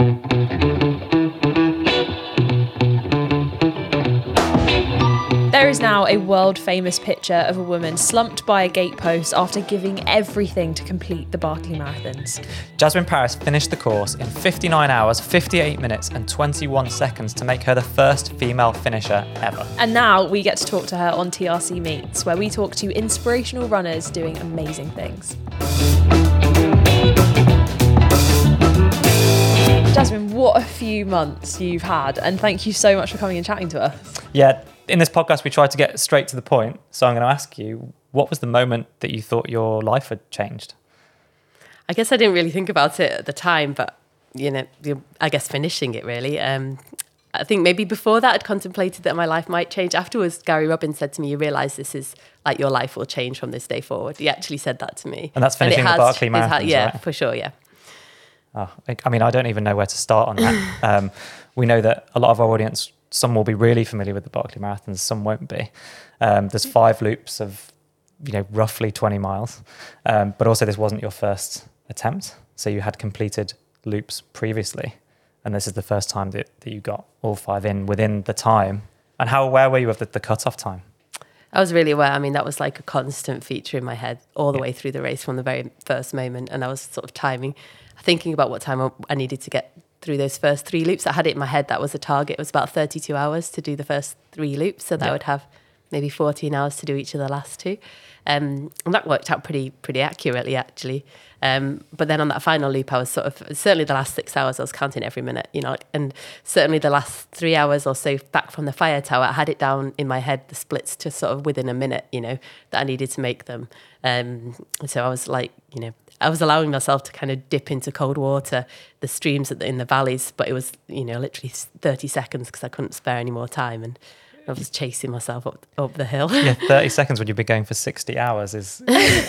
There is now a world-famous picture of a woman slumped by a gatepost after giving everything to complete the Barkley Marathons. Jasmine Paris finished the course in 59 hours, 58 minutes and 21 seconds to make her the first female finisher ever. And now we get to talk to her on TRC Meets, where we talk to inspirational runners doing amazing things. Jasmine, what a few months you've had, and thank you so much for coming and chatting to us. Yeah, in this podcast, we tried to get straight to the point. So I'm going to ask you, what was the moment that you thought your life had changed? I guess I didn't really think about it at the time, but, I guess finishing it really. I think maybe before that I'd contemplated that my life might change. Afterwards, Gary Robbins said to me, you realise this is like your life will change from this day forward. He actually said that to me. And that's finishing the Barkley Marathons, yeah, right? for sure, yeah. Oh, I mean, I don't even know where to start on that. We know that a lot of our audience, some will be really familiar with the Barkley Marathons, some won't be. There's 5 loops of, roughly 20 miles. But also this wasn't your first attempt. So you had completed loops previously. And this is the first time that you got all 5 in within the time. And how aware were you of the cutoff time? I was really aware. I mean, that was like a constant feature in my head all the way through the race from the very first moment. And I was sort of thinking about what time I needed to get through those first 3 loops. I had it in my head. That was a target. It was about 32 hours to do the first 3 loops. So that I would have maybe 14 hours to do each of the last 2. And that worked out pretty accurately, actually. But then on that final loop, I was certainly the last 6 hours, I was counting every minute, and certainly the last 3 hours or so back from the fire tower, I had it down in my head, the splits to sort of within a minute, that I needed to make them. So I was like, I was allowing myself to kind of dip into cold water, the streams in the valleys, but it was, literally 30 seconds because I couldn't spare any more time. And I was chasing myself up the hill. Yeah, 30 seconds when you've been going for 60 hours is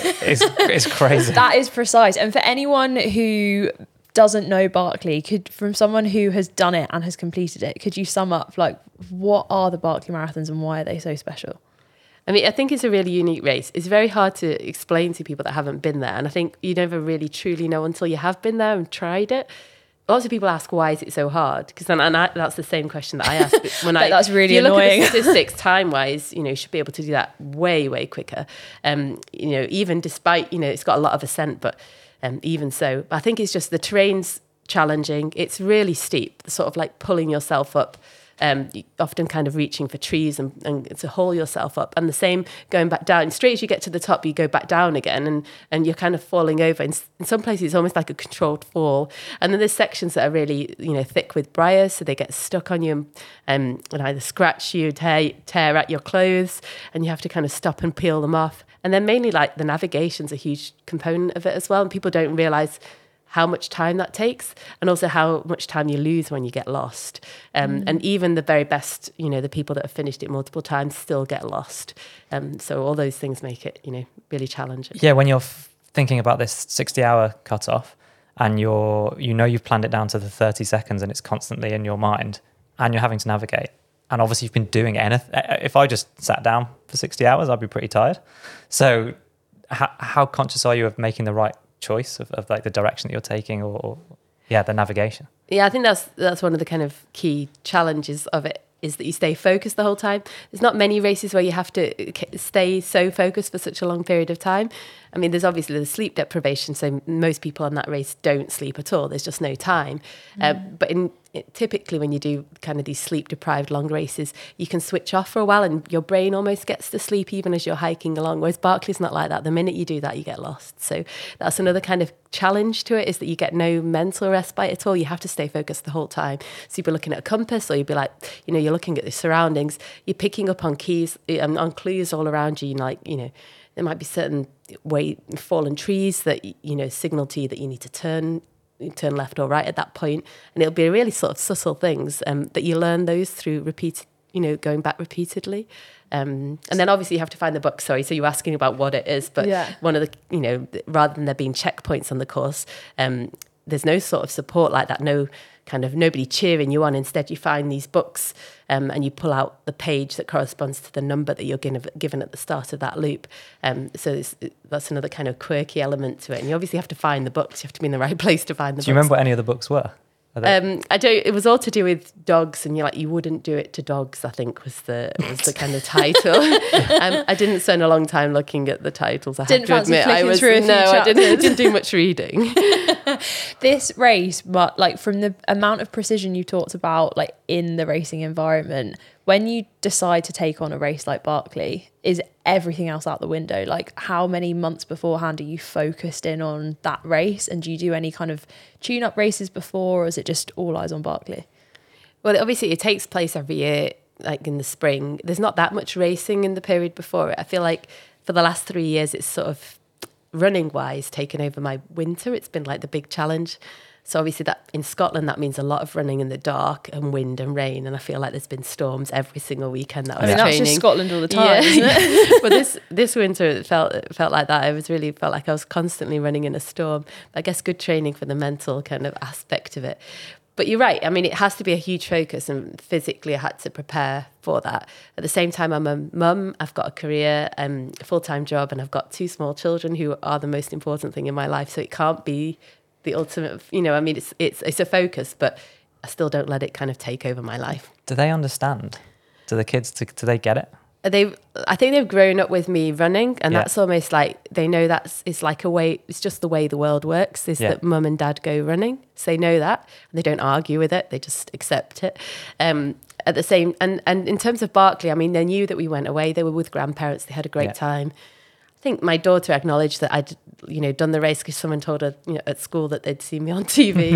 crazy. That is precise. And for anyone who doesn't know Barkley, from someone who has done it and has completed it, could you sum up, what are the Barkley Marathons and why are they so special? I mean, I think it's a really unique race. It's very hard to explain to people that haven't been there. And I think you never really truly know until you have been there and tried it. Lots of people ask, why is it so hard? Because that's the same question that I ask. When that's really annoying. If you look at the statistics time-wise, you should be able to do that way, way quicker. Even despite, it's got a lot of ascent, but even so. I think it's just the terrain's challenging. It's really steep, sort of like pulling yourself up. Often kind of reaching for trees and to haul yourself up, and the same going back down. Straight as you get to the top, you go back down again, and you're kind of falling over. In some places, it's almost like a controlled fall. And then there's sections that are really, thick with briars, so they get stuck on you and either scratch you, tear at your clothes, and you have to kind of stop and peel them off. And then mainly, like, the navigation's a huge component of it as well, and people don't realise how much time that takes, and also how much time you lose when you get lost. And even the very best, the people that have finished it multiple times still get lost. So all those things make it, really challenging. Yeah, when you're thinking about this 60-hour cutoff, and you've planned it down to the 30 seconds, and it's constantly in your mind, and you're having to navigate. And obviously you've been doing anything. If I just sat down for 60 hours, I'd be pretty tired. So how conscious are you of making the right choice of like the direction that you're taking or the navigation? Yeah, I think that's one of the kind of key challenges of it, is that you stay focused the whole time. There's not many races where you have to stay so focused for such a long period of time. I mean, there's obviously the sleep deprivation, so most people on that race don't sleep at all. There's just no time. But typically when you do kind of these sleep-deprived long races, you can switch off for a while and your brain almost gets to sleep even as you're hiking along, whereas Barkley's not like that. The minute you do that, you get lost. So that's another kind of challenge to it, is that you get no mental respite at all. You have to stay focused the whole time. So you'd be looking at a compass, or you'd be like, you're looking at the surroundings, you're picking up on keys, on clues all around you, there might be certain fallen trees that, signal to you that you need to turn left or right at that point. And it'll be really sort of subtle things that you learn those through going back repeatedly. And then obviously you have to find the book. Sorry, so you're asking about what it is, but one of the, rather than there being checkpoints on the course, there's no sort of support like that, nobody cheering you on. Instead, you find these books and you pull out the page that corresponds to the number that you're given at the start of that loop. So that's another kind of quirky element to it. And you obviously have to find the books. You have to be in the right place to find the books. Do you remember what any of the books were? I don't. It was all to do with dogs, and you wouldn't do it to dogs, I think was the kind of title. I didn't spend a long time looking at the titles. I Didn't have to fancy admit, I flicking was through a few I chapters. didn't do much reading. This race, but like from the amount of precision you talked about, like in the racing environment, when you decide to take on a race like Barkley, is everything else out the window? Like, how many months beforehand are you focused in on that race? And do you do any kind of tune-up races before, or is it just all eyes on Barkley? Well, obviously it takes place every year, like in the spring. There's not that much racing in the period before it. I feel like for the last 3 years, it's sort of running-wise taken over my winter. It's been like the big challenge. So obviously that in Scotland, that means a lot of running in the dark and wind and rain. And I feel like there's been storms every single weekend that I was I mean, that's training. just Scotland all the time, isn't it? But this winter, it felt like that. Felt like I was constantly running in a storm. I guess good training for the mental kind of aspect of it. But you're right. I mean, it has to be a huge focus, and physically I had to prepare for that. At the same time, I'm a mum. I've got a career, a full-time job, and I've got 2 small children who are the most important thing in my life. So it can't be the ultimate, I mean, it's a focus, but I still don't let it kind of take over my life. Do they understand? Do the kids, do they get it? I think they've grown up with me running, and that's almost like they know it's like a way. It's just the way the world works. Is that mum and dad go running? So they know that, and they don't argue with it. They just accept it. At the same, and in terms of Barkley, I mean, they knew that we went away. They were with grandparents. They had a great time. I think my daughter acknowledged that I'd, done the race because someone told her, at school that they'd seen me on TV.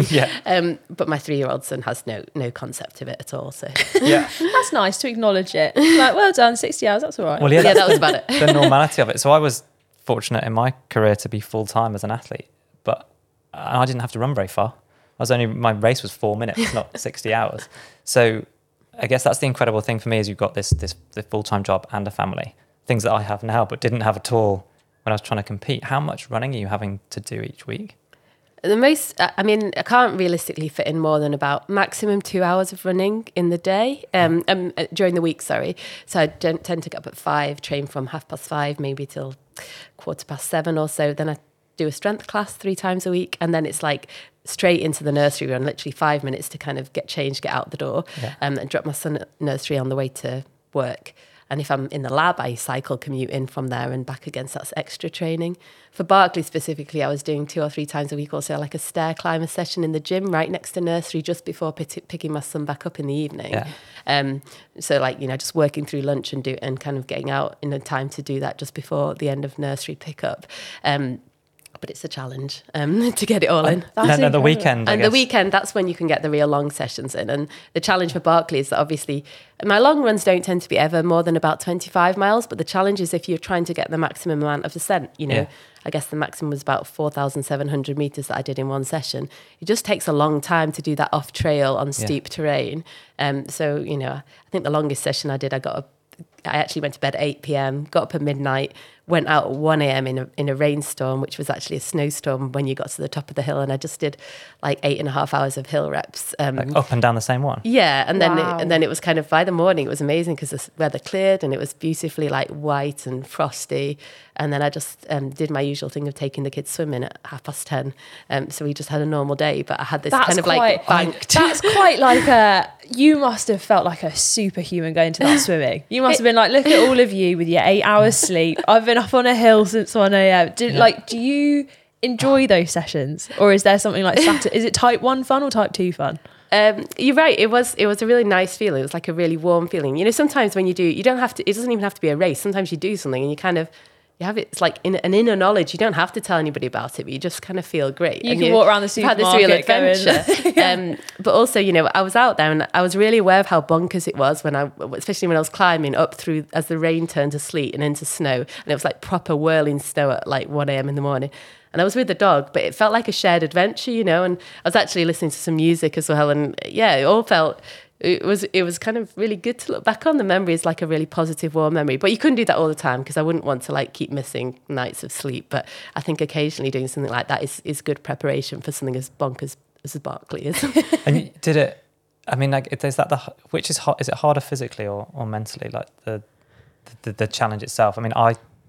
But my 3-year-old son has no concept of it at all. So That's nice to acknowledge it. Like, well done, 60 hours, that's all right. Well, yeah, that was about it. The normality of it. So I was fortunate in my career to be full-time as an athlete, but I didn't have to run very far. My race was 4 minutes, not 60 hours. So I guess that's the incredible thing for me is you've got this full-time job and a family. Things that I have now, but didn't have at all when I was trying to compete. How much running are you having to do each week? The most, I mean, I can't realistically fit in more than about maximum 2 hours of running in the day, during the week, sorry. So I tend to get up at 5, train from 5:30, maybe till 7:15 or so. Then I do a strength class 3 times a week. And then it's like straight into the nursery run, literally 5 minutes to kind of get changed, get out the door, and drop my son at nursery on the way to work. And if I'm in the lab, I cycle commute in from there and back again. So that's extra training. For Barkley specifically, I was doing 2 or 3 times a week also like a stair climber session in the gym right next to nursery just before picking my son back up in the evening. So like, just working through lunch and kind of getting out in a time to do that just before the end of nursery pickup. But it's a challenge to get it all in. No, the weekend. And the weekend, that's when you can get the real long sessions in. And the challenge for Barkley is that obviously my long runs don't tend to be ever more than about 25 miles. But the challenge is if you're trying to get the maximum amount of descent, I guess the maximum was about 4,700 meters that I did in one session. It just takes a long time to do that off trail on steep terrain. So, I think the longest session I did, I actually went to bed at 8 p.m, got up at midnight, went out at 1 a.m. in a rainstorm, which was actually a snowstorm when you got to the top of the hill. And I just did like 8.5 hours of hill reps. Like up and down the same one? Yeah. And then it was kind of by the morning, it was amazing because the weather cleared and it was beautifully like white and frosty. And then I just did my usual thing of taking the kids swimming at 10:30. So we just had a normal day, but I had this banked. That's quite like you must have felt like a superhuman going to that swimming. You must have been like, look at all of you with your 8 hours sleep. I've been up on a hill since 1 a.m. Do you enjoy those sessions, or is there something like is it type 1 fun or type 2 fun? You're right. It was a really nice feeling. It was like a really warm feeling. Sometimes when you don't have to, it doesn't even have to be a race. Sometimes you do something and you kind of, you have it's like an inner knowledge. You don't have to tell anybody about it, but you just kind of feel great. You can walk around the supermarket. Had this real adventure. But also, I was out there and I was really aware of how bonkers it was especially when I was climbing up through as the rain turned to sleet and into snow, and it was like proper whirling snow at like 1 a.m. in the morning. And I was with the dog, but it felt like a shared adventure, and I was actually listening to some music as well. And it all felt. It was kind of really good to look back on. The memory is like a really positive, warm memory. But you couldn't do that all the time because I wouldn't want to like keep missing nights of sleep. But I think occasionally doing something like that is good preparation for something as bonkers as Barkley is. And you did it. I mean, like, is it harder physically or mentally? Like the challenge itself. I mean, I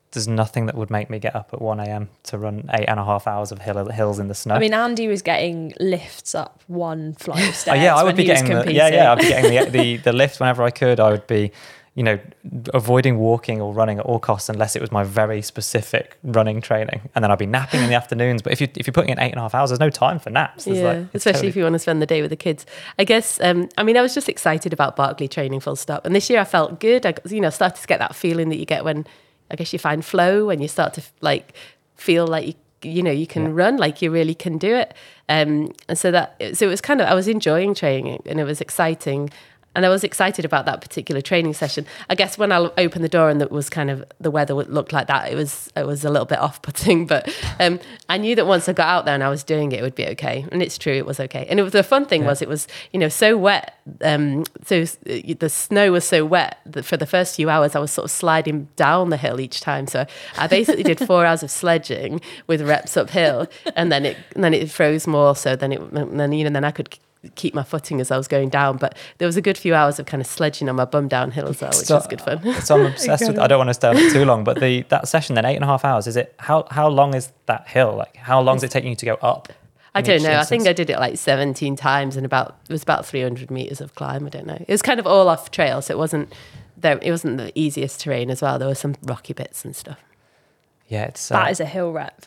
there's nothing that would make me get up at 1 a.m. to run 8.5 hours of hills in the snow. I mean, Andy was getting lifts up one flight of stairs. I would be getting I'd be getting the lift whenever I could. I would be, avoiding walking or running at all costs unless it was my very specific running training, and then I'd be napping in the afternoons. But if you're putting in 8.5 hours, there's no time for naps. Especially if you want to spend the day with the kids. I guess. I was just excited about Barkley training, full stop. And this year I felt good. I started to get that feeling that you get when, I guess, you find flow, when you start to feel like you can run, like you really can do it. And so it was kind of, I was enjoying training and it was exciting. And I was excited about that particular training session. I guess when I opened the door and it was kind of, the weather looked like that, it was a little bit off-putting. But I knew that once I got out there and I was doing it would be okay. And it's true, it was okay. And the fun thing was, it was, so wet. So the snow was so wet that for the first few hours I was sort of sliding down the hill each time. So I basically did 4 hours of sledging with reps uphill, and then it froze more. So then I could keep my footing as I was going down, but there was a good few hours of kind of sledging on my bum downhill as well, which was good fun. So I'm obsessed with, I don't want to stay on it too long, but that session then, 8.5 hours, is it, how long is that hill? Like, how long is it taking you to go up? I don't know. I think I did it like 17 times and it was about 300 meters of climb. I don't know. It was kind of all off trail, so it wasn't the easiest terrain as well. There were some rocky bits and stuff. Yeah, it's that is a hill rep.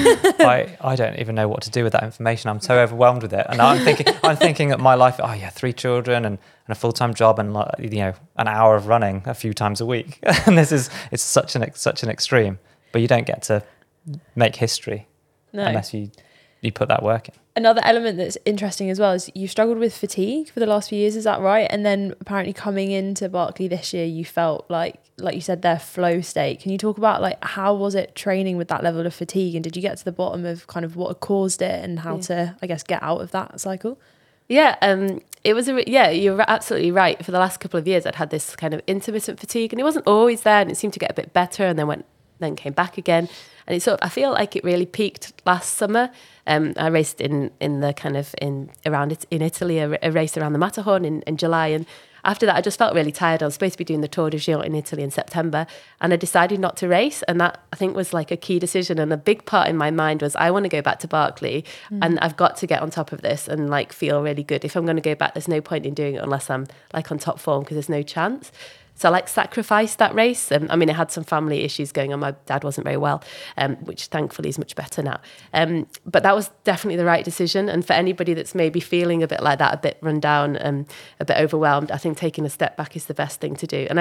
I don't even know what to do with that information. I'm so overwhelmed with it, and I'm thinking that my life. 3 children and a full-time job and an hour of running a few times a week, and it's such an extreme. But you don't get to make history unless you put that work in. Another element that's interesting as well is you've struggled with fatigue for the last few years, is that right? And then apparently coming into Barkley this year, you felt like you said, their flow state. Can you talk about how was it training with that level of fatigue, and did you get to the bottom of kind of what had caused it and how to, I guess, get out of that cycle? Yeah, it was you're absolutely right. For the last couple of years, I'd had this kind of intermittent fatigue, and it wasn't always there, and it seemed to get a bit better, and then came back again. And it I feel like it really peaked last summer. I raced in Italy, a race around the Matterhorn in July. And after that, I just felt really tired. I was supposed to be doing the Tour de Géant in Italy in September, and I decided not to race. And that, I think, was like a key decision. And a big part in my mind was, I want to go back to Barkley, and I've got to get on top of this and feel really good. If I'm going to go back, there's no point in doing it unless I'm on top form, because there's no chance. So I sacrificed that race. I had some family issues going on. My dad wasn't very well, which thankfully is much better now. But that was definitely the right decision. And for anybody that's maybe feeling a bit like that, a bit run down, a bit overwhelmed, I think taking a step back is the best thing to do. And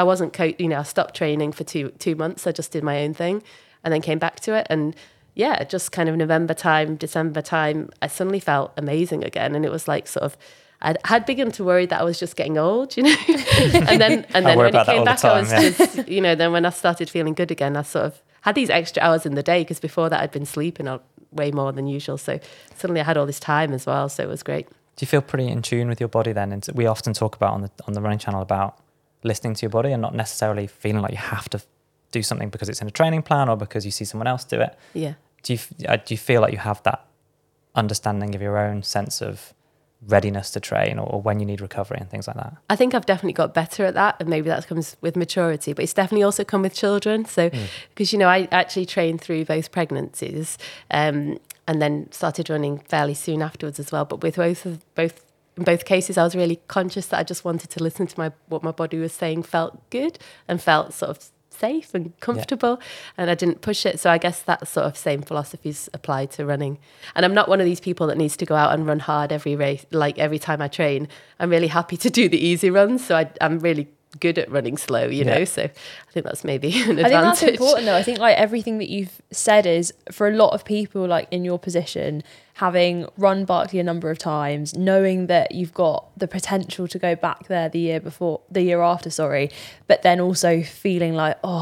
I stopped training for two months. I just did my own thing and then came back to it. And yeah, just kind of November time, December time, I suddenly felt amazing again. And it was I had begun to worry that I was just getting old, and then when it came back, I was just, then when I started feeling good again, I sort of had these extra hours in the day, because before that I'd been sleeping way more than usual. So suddenly I had all this time as well. So it was great. Do you feel pretty in tune with your body then? And we often talk about on the running channel about listening to your body and not necessarily feeling like you have to do something because it's in a training plan or because you see someone else do it. Yeah. Do you feel like you have that understanding of your own sense of readiness to train, or when you need recovery and things like that? I think I've definitely got better at that, and maybe that comes with maturity, but it's definitely also come with children. So because I actually trained through both pregnancies, and then started running fairly soon afterwards as well. But with in both cases, I was really conscious that I just wanted to listen to what my body was saying felt good and felt sort of safe and comfortable, and I didn't push it. So I guess that sort of same philosophies apply to running. And I'm not one of these people that needs to go out and run hard every race, every time I train. I'm really happy to do the easy runs, so I'm really good at running slow, know. So I think that's maybe an advantage. I think that's important though. I think everything that you've said is, for a lot of people in your position, having run Barkley a number of times, knowing that you've got the potential to go back there the year after, but then also feeling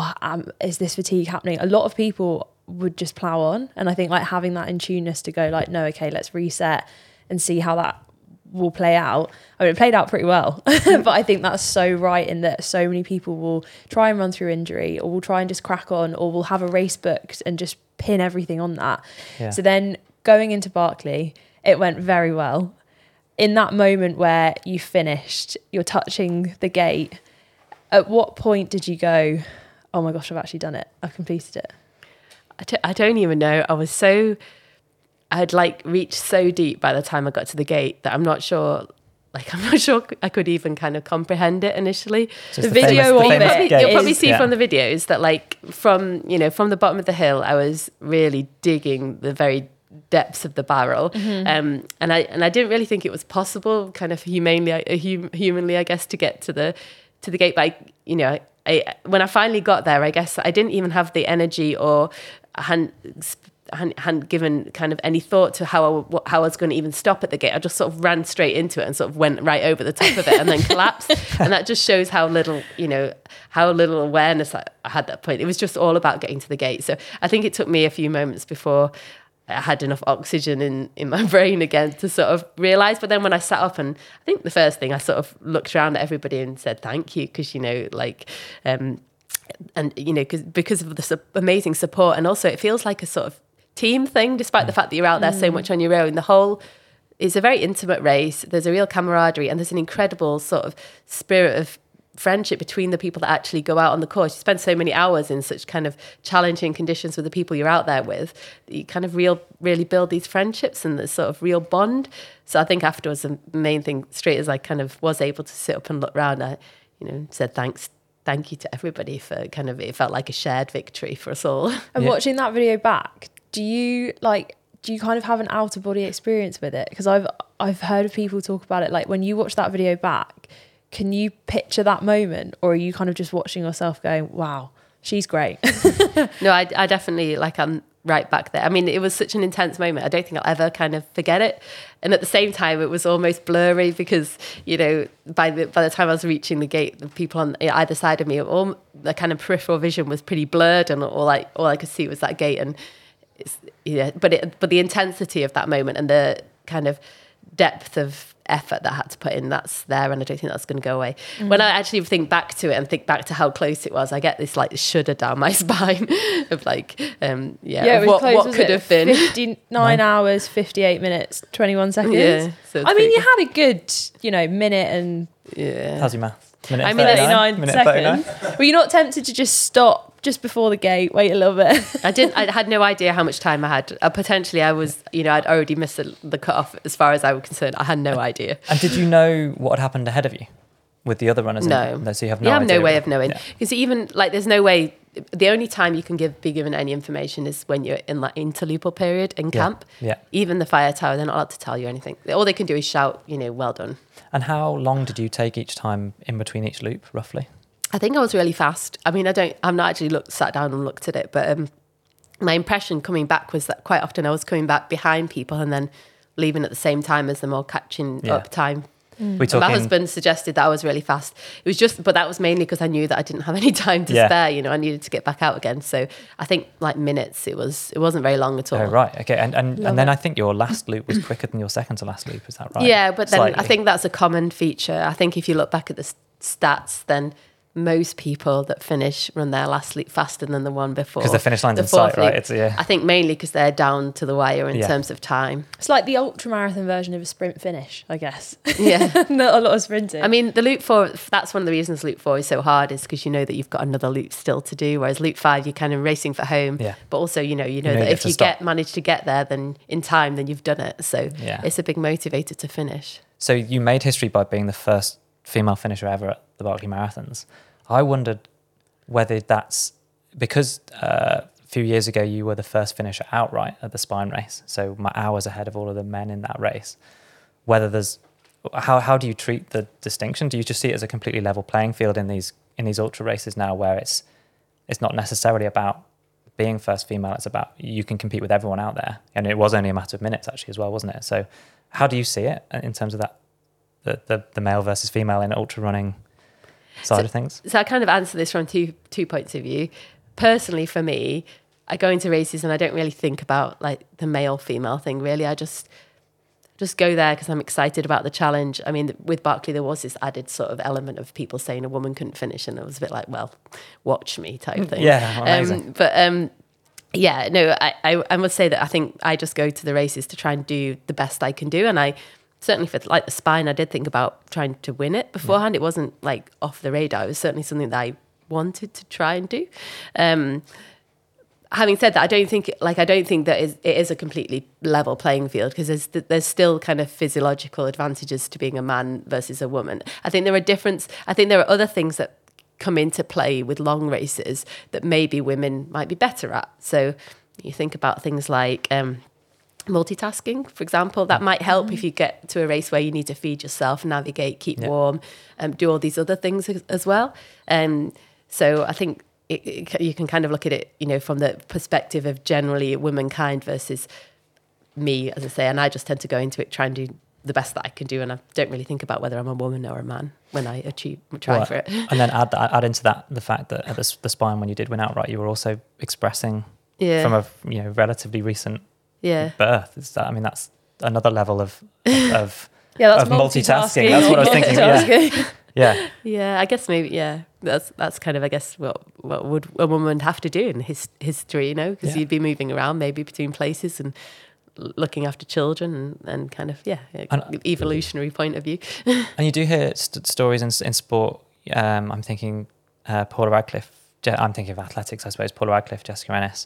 is this fatigue happening? A lot of people would just plow on, and I think having that in tuneness to go no, okay, let's reset and see how that will play out. It played out pretty well, but I think that's so right, in that so many people will try and run through injury, or will try and just crack on, or will have a race booked and just pin everything on that. Yeah. So then going into Barkley, it went very well. In that moment where you finished, you're touching the gate, at what point did you go, oh my gosh, I've actually done it. I've completed it. I don't even know. I'd like reached so deep by the time I got to the gate that I'm not sure I could even kind of comprehend it initially. Just The video of famous it gate. You'll probably see Yeah. from the videos that like from the bottom of the hill, I was really digging the very depths of the barrel. And I didn't really think it was possible kind of humanly, I guess, to get to the gate. But when I finally got there, I guess I didn't even have the energy, or I hadn't given kind of any thought to how I was going to even stop at the gate. I just sort of ran straight into it and sort of went right over the top of it and then collapsed. And that just shows how little awareness I had at that point. It was just all about getting to the gate. So I think it took me a few moments before I had enough oxygen in my brain again to sort of realise. But then when I sat up, and I think the first thing I sort of looked around at everybody and said thank you, because because of the amazing support, and also it feels like a sort of team thing, despite the fact that you're out there so much on your own. It's a very intimate race. There's a real camaraderie, and there's an incredible sort of spirit of friendship between the people that actually go out on the course. You spend so many hours in such kind of challenging conditions with the people you're out there with, that you kind of really build these friendships and this sort of real bond. So I think afterwards, the main thing, straight as I kind of was able to sit up and look around, I said thank you to everybody for kind of, it felt like a shared victory for us all. And watching that video back, do you kind of have an out of body experience with it? Because I've heard of people talk about it, like when you watch that video back, can you picture that moment, or are you kind of just watching yourself going, wow, she's great? No, I definitely, I'm right back there. I mean, it was such an intense moment. I don't think I'll ever kind of forget it. And at the same time, it was almost blurry because, by the time I was reaching the gate, the people on either side of me, all the kind of peripheral vision was pretty blurred, and all I could see was that gate. And but the intensity of that moment and the kind of depth of effort that I had to put in, that's there, and I don't think that's going to go away. When I actually think back to it and think back to how close it was, I get this shudder down my spine of it was what close, could have been 59 hours 58 minutes 21 seconds. Yeah, so I mean, you had a good minute and How's your math? Minute I mean 39 minute seconds. 39? Were you not tempted to just stop just before the gate, wait a little bit? I had no idea how much time I had. Potentially I was, I'd already missed the cutoff as far as I was concerned. I had no idea. And did you know what had happened ahead of you with the other runners? No. So you have no You have idea. no way of knowing. Yeah. Because even, there's no way, the only time you can be given any information is when you're in interlupal period in camp. Yeah. Even the fire tower, they're not allowed to tell you anything. All they can do is shout, well done. And how long did you take each time in between each loop, roughly? I think I was really fast. I mean, I'm not actually sat down and looked at it, but my impression coming back was that quite often I was coming back behind people and then leaving at the same time as them, or catching up time. We talking, My husband suggested that I was really fast. It was but that was mainly because I knew that I didn't have any time to spare. I needed to get back out again. So I think minutes. It wasn't very long at all. Oh right, okay, and then I think your last loop was quicker than your second to last loop. Is that right? Yeah, but then Slightly. I think that's a common feature. I think if you look back at the stats, then most people that finish run their last loop faster than the one before. Because the finish line's The in sight, fourth right? loop. I think mainly because they're down to the wire in terms of time. It's like the ultramarathon version of a sprint finish, I guess. Yeah. Not a lot of sprinting. I mean, the loop 4, that's one of the reasons loop 4 is so hard, is because you know that you've got another loop still to do, whereas loop 5, you're kind of racing for home. Yeah. But also, you know that you if have to you stop. manage to get there then in time, then you've done it. So Yeah. it's a big motivator to finish. So you made history by being the first female finisher ever at the Barkley Marathons. I wondered whether that's because a few years ago you were the first finisher outright at the Spine race, so my hours ahead of all of the men in that race. Whether there's how do you treat the distinction? Do you just see it as a completely level playing field in these ultra races now, where it's not necessarily about being first female, it's about you can compete with everyone out there, and it was only a matter of minutes actually as well, wasn't it? So how do you see it in terms of that the male versus female in ultra running side of things? So I kind of answer this from two points of view. Personally, for me, I go into races and I don't really think about the male female thing. Really, I just go there because I'm excited about the challenge. I mean, with Barkley, there was this added sort of element of people saying a woman couldn't finish, and it was a bit like, well, watch me type thing. Yeah, amazing. Yeah, no, I must say that I think I just go to the races to try and do the best I can do, and I certainly for the Spine, I did think about trying to win it beforehand. It wasn't off the radar. It was certainly something that I wanted to try and do. Having said that, I don't think that it is a completely level playing field, because there's still kind of physiological advantages to being a man versus a woman. I think there are other things that come into play with long races that maybe women might be better at. So you think about things like multitasking, for example. That might help if you get to a race where you need to feed yourself, navigate, keep warm, do all these other things as well. So I think you can kind of look at it, from the perspective of generally womankind versus me, as I say, and I just tend to go into it, try and do the best that I can do, and I don't really think about whether I'm a woman or a man when I try for it. And then add into that the fact that at the Spine, when you did win outright, you were also expressing from a relatively recent birth. That's another level of that's multitasking. That's what I was thinking. Yeah, I guess maybe that's kind of, I guess, what would a woman have to do in history, because you'd be moving around maybe between places and looking after children and kind of evolutionary point of view. And you do hear stories in sport. I'm thinking Paula Radcliffe. I'm thinking of athletics, I suppose. Paula Radcliffe, Jessica Ennis,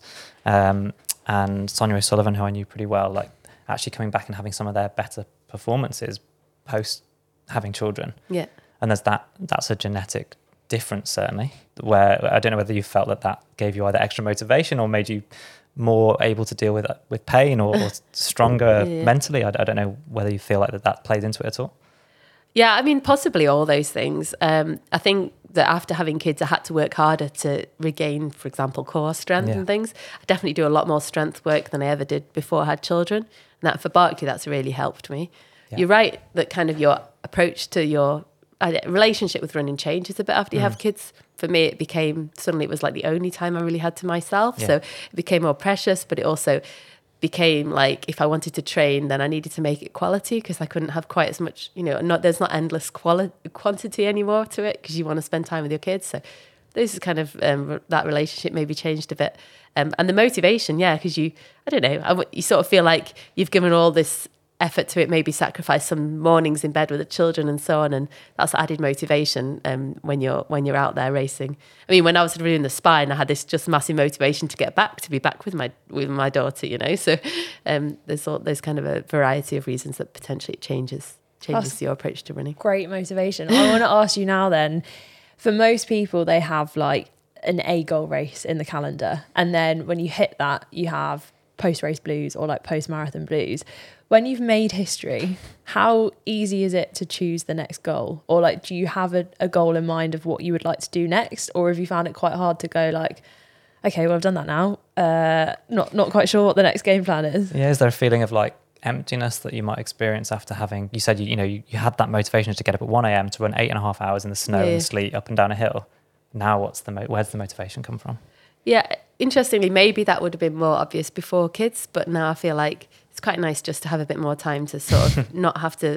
and Sonia O'Sullivan, who I knew pretty well, like actually coming back and having some of their better performances post having children. Yeah. And that's a genetic difference, certainly, where I don't know whether you felt that gave you either extra motivation or made you more able to deal with pain or stronger mentally. I don't know whether you feel like that plays into it at all. Yeah, I mean, possibly all those things. I think that after having kids, I had to work harder to regain, for example, core strength and things. I definitely do a lot more strength work than I ever did before I had children. And that for Barkley, that's really helped me. Yeah. You're right that kind of your approach to your relationship with running changes a bit after you have kids. For me, it was like the only time I really had to myself. So it became more precious, but it also became like, if I wanted to train, then I needed to make it quality, because I couldn't have quite as much, there's not endless quantity anymore to it, because you want to spend time with your kids. So this is kind of, that relationship maybe changed a bit. And the motivation, because you sort of feel like you've given all this effort to it, maybe sacrifice some mornings in bed with the children and so on, and that's added motivation when you're out there racing. I mean, when I was doing the Spine, I had this just massive motivation to be back with my daughter, so there's kind of a variety of reasons that potentially changes your approach to running. Great motivation. I want to ask you now then, for most people, they have like an A goal race in the calendar, and then when you hit that, you have post-race blues or like post-marathon blues. When you've made history, how easy is it to choose the next goal? Or like, do you have a goal in mind of what you would like to do next? Or have you found it quite hard to go like, okay, well, I've done that now. Not quite sure what the next game plan is. Yeah, is there a feeling of like emptiness that you might experience after having, you said, you had that motivation to get up at 1 a.m. to run 8.5 hours in the snow and sleet up and down a hill. Now where's the motivation come from? Yeah, interestingly, maybe that would have been more obvious before kids, but now I feel like it's quite nice just to have a bit more time to sort of not have to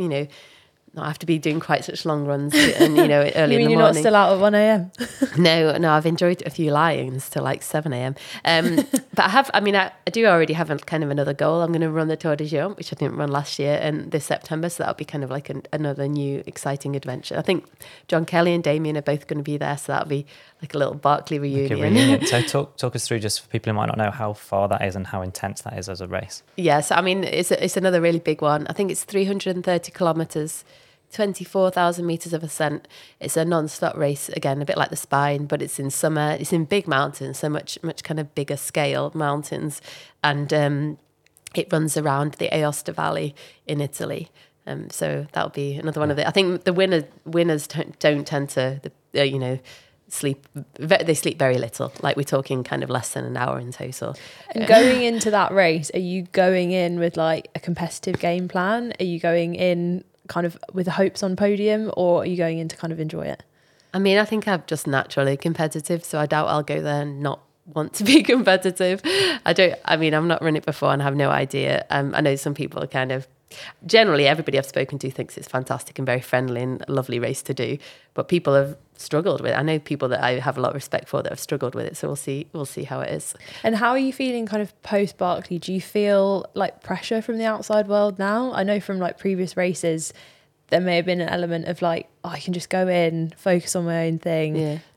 be doing quite such long runs and early in the morning. You're not still out at 1 a.m? No, I've enjoyed a few lie-ins till like 7 a.m. But I do already have kind of another goal. I'm going to run the Tour de Géant, which I didn't run last year, and this September, so that'll be kind of like another new exciting adventure. I think John Kelly and Damien are both going to be there, so that'll be like a little Barkley reunion. So talk us through, just for people who might not know, how far that is and how intense that is as a race. Yeah, so I mean, it's another really big one. I think it's 330 kilometres, 24,000 metres of ascent. It's a non-stop race, again, a bit like the Spine, but it's in summer. It's in big mountains, so much kind of bigger scale mountains. And it runs around the Aosta Valley in Italy. So that'll be another one of the... I think the winners don't tend to, sleep. They sleep very little. Like, we're talking kind of less than an hour in total. And going into that race, are you going in with like a competitive game plan? Are you going in kind of with hopes on podium, or are you going in to kind of enjoy it? I mean, I think I'm just naturally competitive, so I doubt I'll go there and not want to be competitive. I've not run it before and have no idea. I know some people are kind of, generally everybody I've spoken to thinks it's fantastic and very friendly and a lovely race to do, but people have struggled with it. I know people that I have a lot of respect for that have struggled with it, so we'll see how it is. And how are you feeling kind of post Barkley? Do you feel like pressure from the outside world now? I know from like previous races there may have been an element of like, I can just go in, focus on my own thing.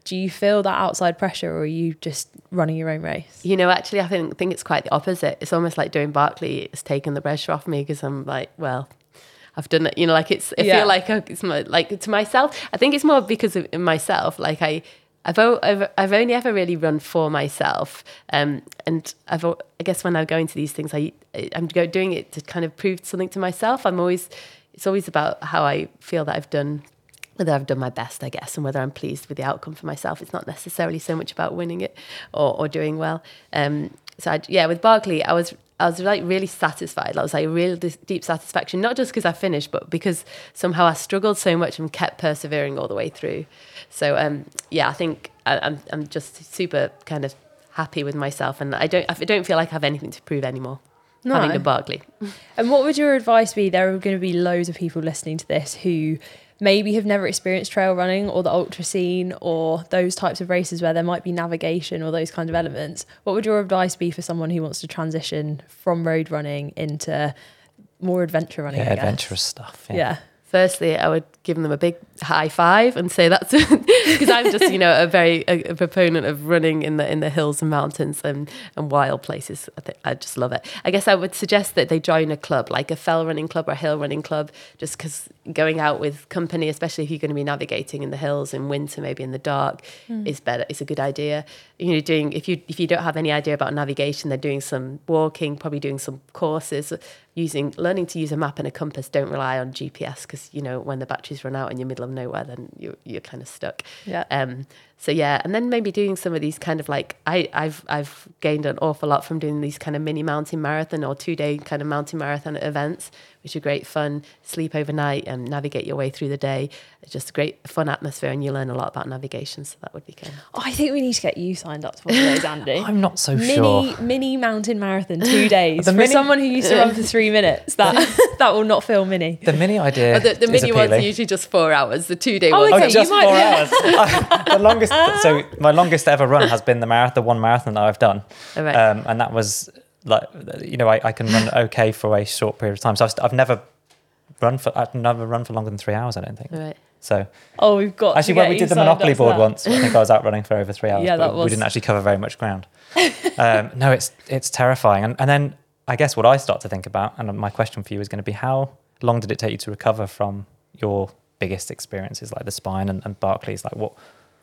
Do you feel that outside pressure, or are you just running your own race? You know, actually, I think it's quite the opposite. It's almost like doing Barkley. It's taken the pressure off me because I'm like, well, I've done it. You know, like I feel like it's like to myself. I think it's more because of myself. Like I've only ever really run for myself, and I guess when I go into these things, I'm doing it to kind of prove something to myself. It's always about how I feel that whether I've done my best, I guess, and whether I'm pleased with the outcome for myself. It's not necessarily so much about winning it or doing well. With Barkley, I was like really satisfied. That was like a real deep satisfaction, not just because I finished, but because somehow I struggled so much and kept persevering all the way through. So I think I'm just super kind of happy with myself, and I don't feel like I have anything to prove anymore. No. Having done Barkley. And what would your advice be? There are going to be loads of people listening to this who maybe have never experienced trail running or the ultra scene or those types of races where there might be navigation or those kind of elements. What would your advice be for someone who wants to transition from road running into more adventure running? Yeah, adventurous stuff. Yeah. Firstly, I would give them a big high five and say that's because I'm just, a proponent of running in the hills and mountains and wild places. I just love it. I guess I would suggest that they join a club, like a fell running club or a hill running club, just because going out with company, especially if you're going to be navigating in the hills in winter, maybe in the dark, is better. It's a good idea. If you don't have any idea about navigation, they're doing some walking, probably doing some courses, learning to use a map and a compass. Don't rely on GPS because when the batteries run out and you're middle of nowhere, then you're kind of stuck. Yeah. And then maybe doing some of these kind of like I've gained an awful lot from doing these kind of mini mountain marathon or 2-day kind of mountain marathon events, which are great fun. Sleep overnight and navigate your way through the day. It's just a great fun atmosphere, and you learn a lot about navigation. So that would be kind of. I think we need to get you signed up to one of those, Andy. I'm not so sure. Mini mountain marathon, 2 days. Someone who used to run for 3 minutes, that will not feel mini. The mini idea. The mini ones are usually just 4 hours. The 2-day ones. Okay, just 4 hours. The longest. So my longest ever run has been the one marathon that I've done, right. And that was like I can run okay for a short period of time. So I've never run for longer than 3 hours. I don't think. Right. So we've got actually when we did the Monopoly board once, I think I was out running for over 3 hours. Yeah, but we didn't actually cover very much ground. No, it's terrifying. And then I guess what I start to think about, and my question for you is going to be, how long did it take you to recover from your biggest experiences like the spine and Barkley's? Like what?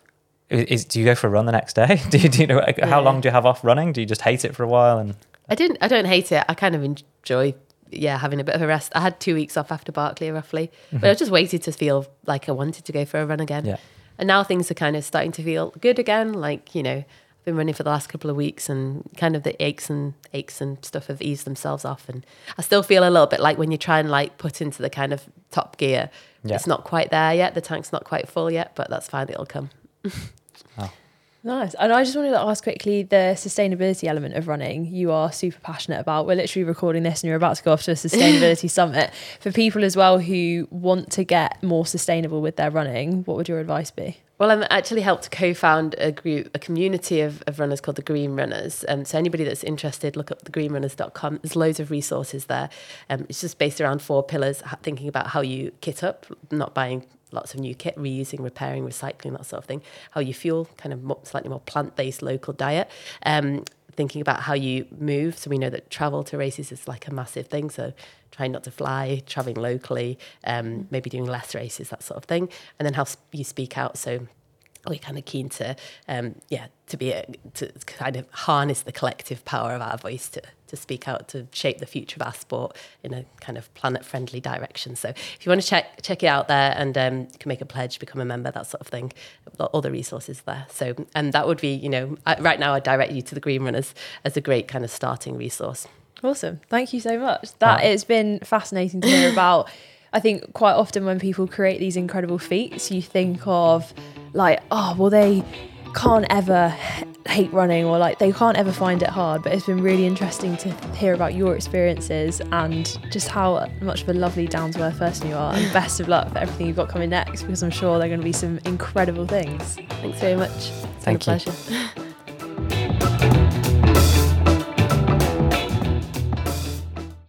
Do you go for a run the next day? Do you know how long do you have off running? Do you just hate it for a while? And I don't hate it. I kind of enjoy having a bit of a rest. I had 2 weeks off after Barkley roughly, but I just waited to feel like I wanted to go for a run again. Yeah. And now things are kind of starting to feel good again. Like, I've been running for the last couple of weeks and kind of the aches and stuff have eased themselves off. And I still feel a little bit like when you try and like put into the kind of top gear, it's not quite there yet. The tank's not quite full yet, but that's fine. It'll come. Oh. Nice. And I just wanted to ask quickly, the sustainability element of running, you are super passionate about. We're literally recording this and you're about to go off to a sustainability summit. For people as well who want to get more sustainable with their running, what would your advice be? Well, I'm actually helped co-found a community of runners called the Green Runners. So anybody that's interested, look up thegreenrunners.com. There's loads of resources there. It's just based around 4 pillars, thinking about how you kit up, not buying lots of new kit, reusing, repairing, recycling, that sort of thing. How you fuel, kind of slightly more plant-based local diet. Thinking about how you move. So we know that travel to races is like a massive thing. So trying not to fly, traveling locally, maybe doing less races, that sort of thing. And then how you speak out. So we're kind of keen to, to kind of harness the collective power of our voice to speak out, to shape the future of our sport in a kind of planet-friendly direction. So if you want to check it out there, and you can make a pledge, become a member, that sort of thing. All the resources there. So, and that would be, right now I direct you to the Green Runners as a great kind of starting resource. Awesome. Thank you so much. It's been fascinating to hear about. I think quite often when people create these incredible feats, you think of like, they can't ever hate running, or like they can't ever find it hard. But it's been really interesting to hear about your experiences and just how much of a lovely, down-to-earth person you are. And best of luck for everything you've got coming next, because I'm sure there are going to be some incredible things. Thanks very much. It's been a pleasure.